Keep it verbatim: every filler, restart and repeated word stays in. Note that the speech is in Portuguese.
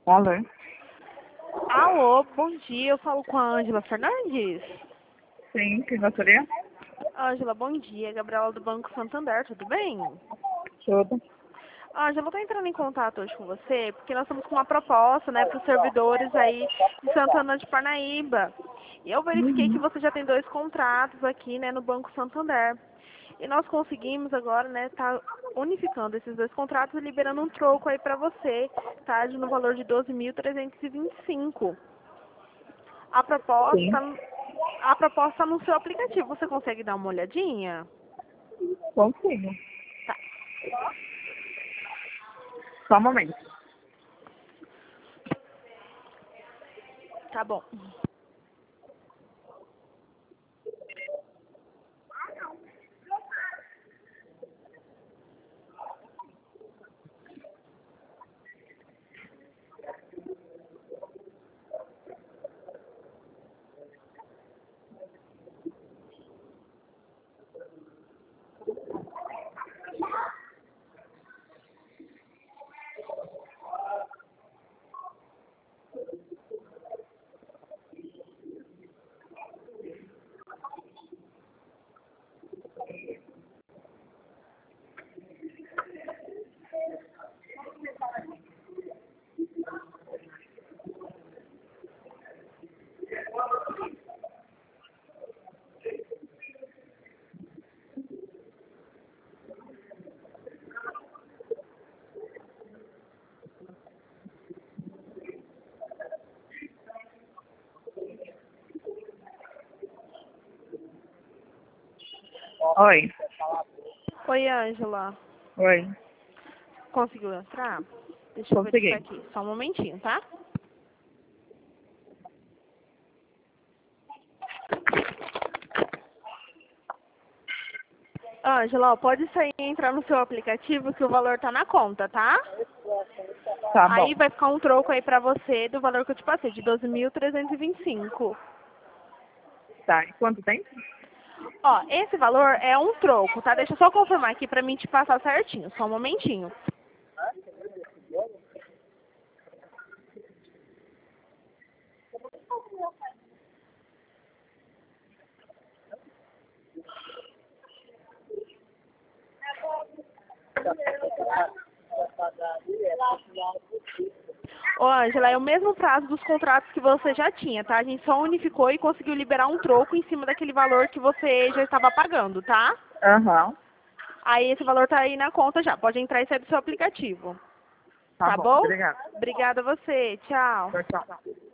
Alô? Alô, bom dia. Eu falo com a Ângela Fernandes. Sim, que gostaria? Ângela, bom dia. Gabriela do Banco Santander, tudo bem? Tudo. Ângela, eu tô entrando em contato hoje com você porque nós estamos com uma proposta, né, para os servidores aí de Santana de Parnaíba. E eu verifiquei que Uhum. você já tem dois contratos aqui, né, no Banco Santander. E nós conseguimos agora, né, tá unificando esses dois contratos e liberando um troco aí para você, tá, de no valor de doze mil trezentos e vinte e cinco. A Sim, proposta, a proposta no seu aplicativo, você consegue dar uma olhadinha? consigo. Tá, Só um momento. tá bom. Oi. Oi, Ângela. Oi. Conseguiu entrar? Deixa eu verificar Consegui. aqui. Só um momentinho, tá? Ângela, ó, pode sair e entrar no seu aplicativo que o valor tá na conta, tá? Tá bom. Aí vai ficar um troco aí pra você do valor que eu te passei, de doze mil trezentos e vinte e cinco. Tá. E quanto tempo? Ó, esse valor é um troco, tá? Deixa eu só confirmar aqui pra mim te passar certinho. Só um momentinho. Ô, Ângela, é o mesmo prazo dos contratos que você já tinha, tá? A gente só unificou e conseguiu liberar um troco em cima daquele valor que você já estava pagando, tá? Aham. Aí esse valor tá aí na conta já. Pode entrar e sair do seu aplicativo. Tá Tá bom. bom? Obrigada. Obrigada a você. Tchau. Tchau, tchau.